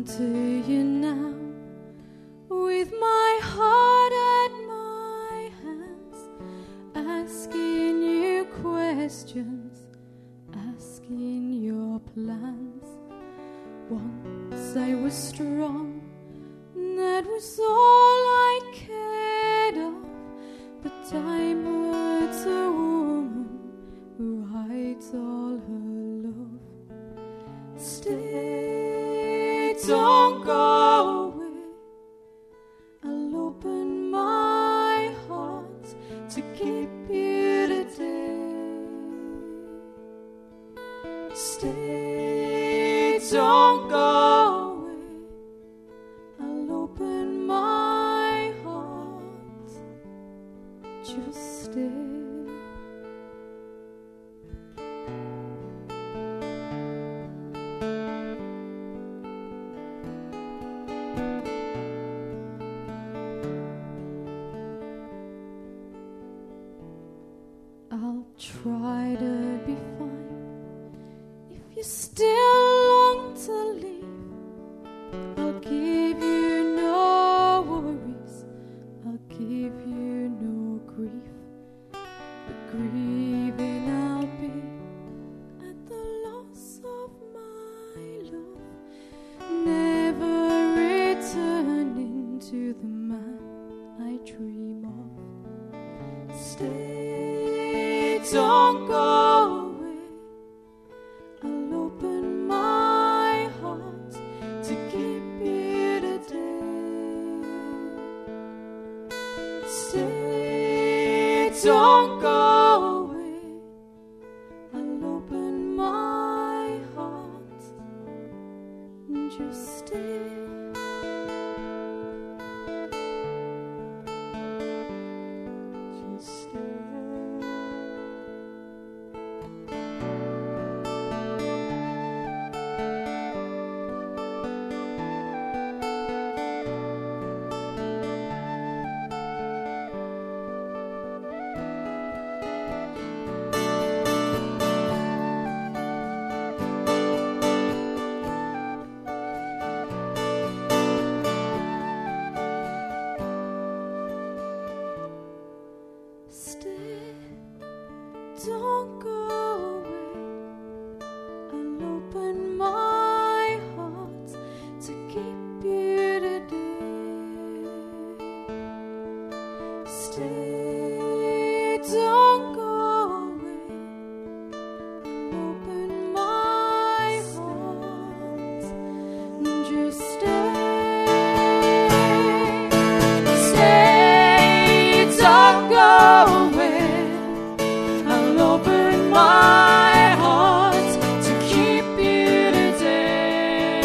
to you now, with my heart at my hands, asking you questions, asking your plans. Once I was strong, that was all I cared of, but time hurts a woman who hides all her love. Stay, don't go away. I'll open my heart to keep you today. Stay, don't go away. I'll open my heart. Just stay. I'll try to be fine. If you still long to leave, I'll give you no worries, I'll give you no grief. But grieving I'll be at the loss of my love, never returning to the man I dream of. Stay, don't go away. I'll open my heart to keep you today. Stay, don't go away. I'll open my heart and just stay. Just stay. Stay, don't go away. I'll open my heart to keep you today. Stay, don't go away. I'll open my heart and just stay. Stay, don't go away. I'll open my heart to keep you today.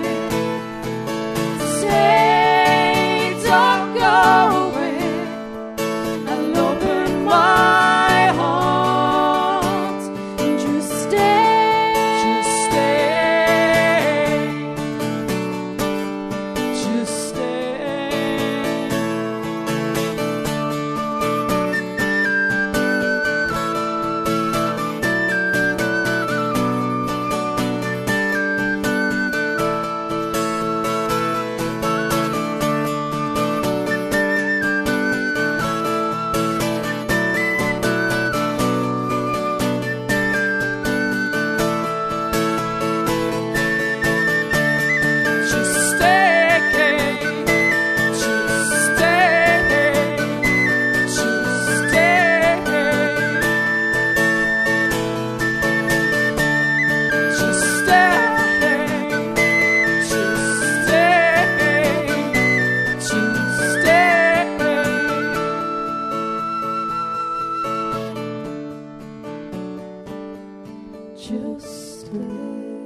Stay, don't go away. I'll open my heart and just stay. Just stay. Just stay. Just stay, just stay, just stay, just stay, just stay, just stay.